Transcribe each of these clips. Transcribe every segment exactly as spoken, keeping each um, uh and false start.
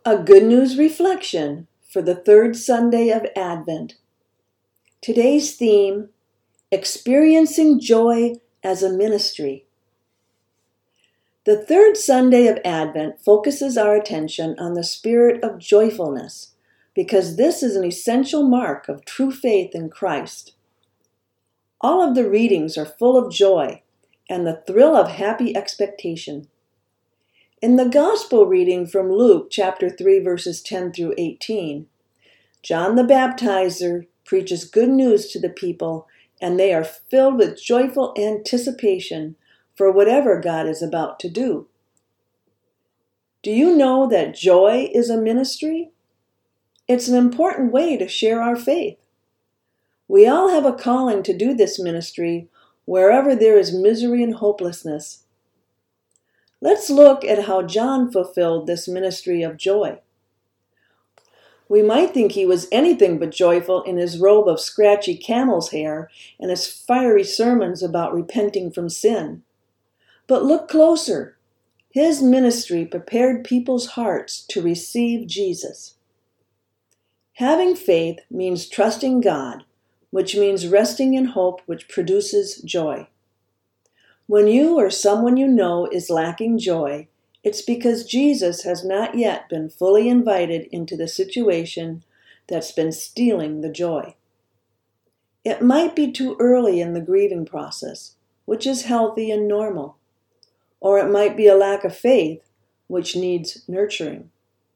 A Good News Reflection for the third Sunday of Advent. Today's theme, Experiencing Joy as a Ministry. The third Sunday of Advent focuses our attention on the spirit of joyfulness, because this is an essential mark of true faith in Christ. All of the readings are full of joy and the thrill of happy expectation. In the Gospel reading from Luke chapter three, verses ten through eighteen, John the Baptizer preaches good news to the people, and they are filled with joyful anticipation for whatever God is about to do. Do you know that joy is a ministry? It's an important way to share our faith. We all have a calling to do this ministry wherever there is misery and hopelessness. Let's look at how John fulfilled this ministry of joy. We might think he was anything but joyful in his robe of scratchy camel's hair and his fiery sermons about repenting from sin. But look closer. His ministry prepared people's hearts to receive Jesus. Having faith means trusting God, which means resting in hope, which produces joy. When you or someone you know is lacking joy, it's because Jesus has not yet been fully invited into the situation that's been stealing the joy. It might be too early in the grieving process, which is healthy and normal, or it might be a lack of faith, which needs nurturing.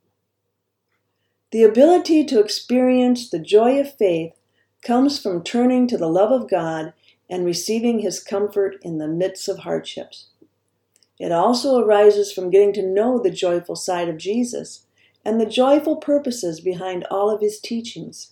The ability to experience the joy of faith comes from turning to the love of God and receiving His comfort in the midst of hardships. It also arises from getting to know the joyful side of Jesus and the joyful purposes behind all of His teachings.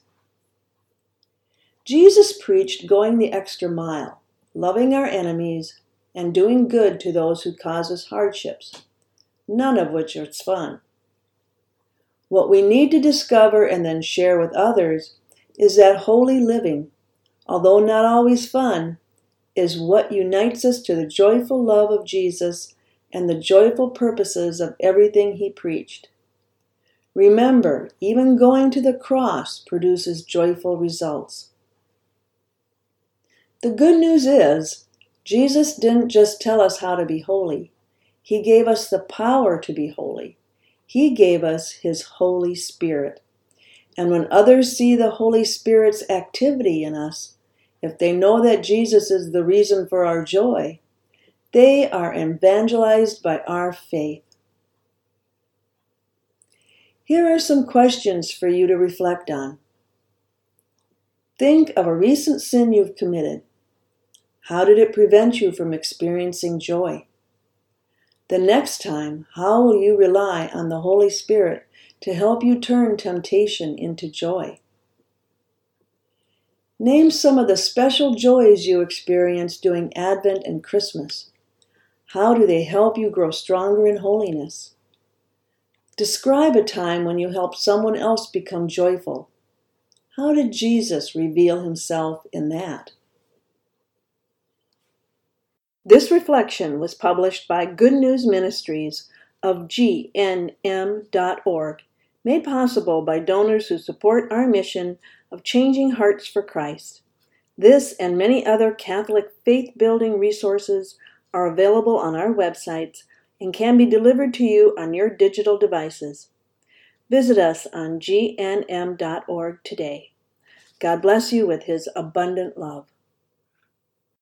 Jesus preached going the extra mile, loving our enemies, and doing good to those who cause us hardships, none of which is fun. What we need to discover and then share with others is that holy living, although not always fun, is what unites us to the joyful love of Jesus and the joyful purposes of everything He preached. Remember, even going to the cross produces joyful results. The good news is, Jesus didn't just tell us how to be holy. He gave us the power to be holy. He gave us His Holy Spirit. And when others see the Holy Spirit's activity in us, if they know that Jesus is the reason for our joy, they are evangelized by our faith. Here are some questions for you to reflect on. Think of a recent sin you've committed. How did it prevent you from experiencing joy? The next time, how will you rely on the Holy Spirit to help you turn temptation into joy? Name some of the special joys you experience during Advent and Christmas. How do they help you grow stronger in holiness? Describe a time when you helped someone else become joyful. How did Jesus reveal Himself in that? This reflection was published by Good News Ministries of G N M dot org, made possible by donors who support our mission of changing hearts for Christ. This and many other Catholic faith-building resources are available on our websites and can be delivered to you on your digital devices. Visit us on G N M dot org today. God bless you with His abundant love.